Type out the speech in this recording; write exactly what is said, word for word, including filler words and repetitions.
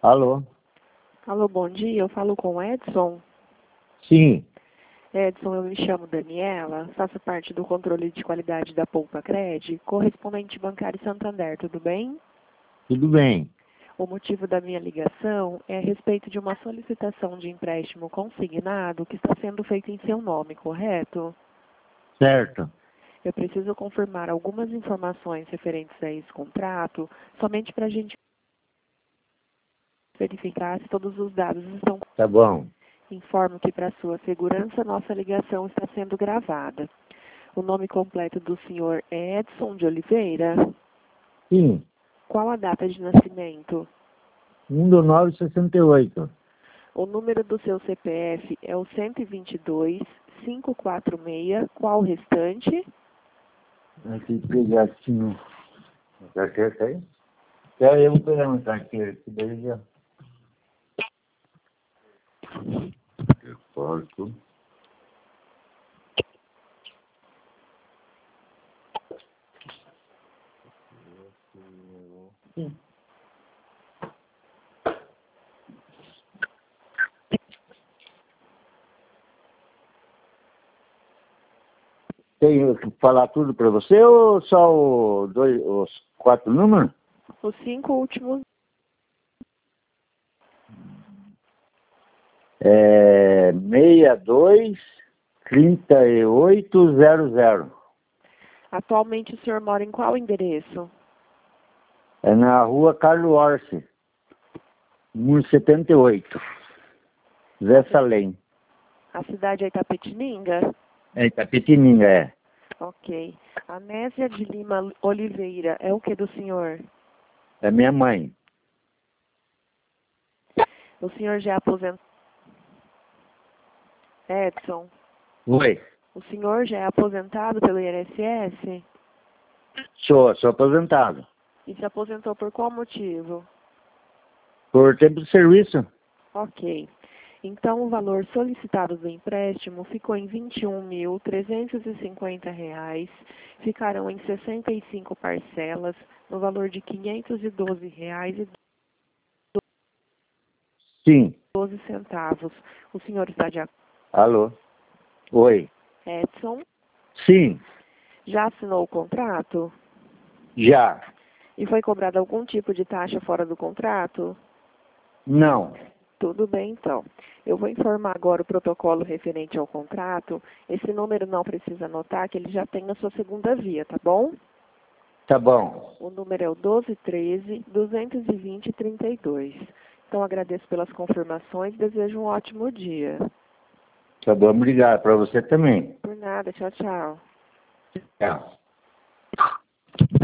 Alô? Alô, bom dia. Eu falo com o Edson. Sim. Edson, eu me chamo Daniela, faço parte do controle de qualidade da Poupa Cred, correspondente bancário Santander, tudo bem? Tudo bem. O motivo da minha ligação é a respeito de uma solicitação de empréstimo consignado que está sendo feita em seu nome, correto? Certo. Eu preciso confirmar algumas informações referentes a esse contrato, somente para a gente verificar se todos os dados estão. Tá bom. Informo que, para sua segurança, nossa ligação está sendo gravada. O nome completo do senhor é Edson de Oliveira? Sim. Qual a data de nascimento? um do nove de sessenta e oito. O número do seu C P F é o cento e vinte e dois, quinhentos e quarenta e seis. Qual o restante? Aqui, pegar assim. no- Tá certo aí? Quer eu vou pegar uma carteira aqui, daí já. Corto. Sim. Tenho que falar tudo para você ou só o dois, os quatro números? Os cinco últimos. É sessenta e dois, trinta e oito, zero zero. Atualmente o senhor mora em qual endereço? É na rua Carlos Orsi, número setenta e oito. Zé Salem. A cidade é Itapetininga? É Itapetininga, é. Ok. Anésia de Lima Oliveira é o que do senhor? É minha mãe. O senhor já é aposentado? Edson, Oi. o senhor já é aposentado pelo I N S S? Sou, sou aposentado. E se aposentou por qual motivo? Por tempo de serviço? Ok. Então, o valor solicitado do empréstimo ficou em vinte e um mil trezentos e cinquenta reais. Ficarão em sessenta e cinco parcelas, no valor de quinhentos e doze reais e Sim. doze centavos. O senhor está de acordo? Alô? Oi. Edson, Sim. já assinou o contrato? Já. E foi cobrado algum tipo de taxa fora do contrato? Não. Tudo bem, então. Eu vou informar agora o protocolo referente ao contrato. Esse número não precisa anotar, que ele já tem a sua segunda via, tá bom? Tá bom. O número é o doze treze, duzentos e vinte, trinta e dois. Então, agradeço pelas confirmações e desejo um ótimo dia. Tá bom, obrigado. Para você também. Por nada, tchau, tchau. Tchau.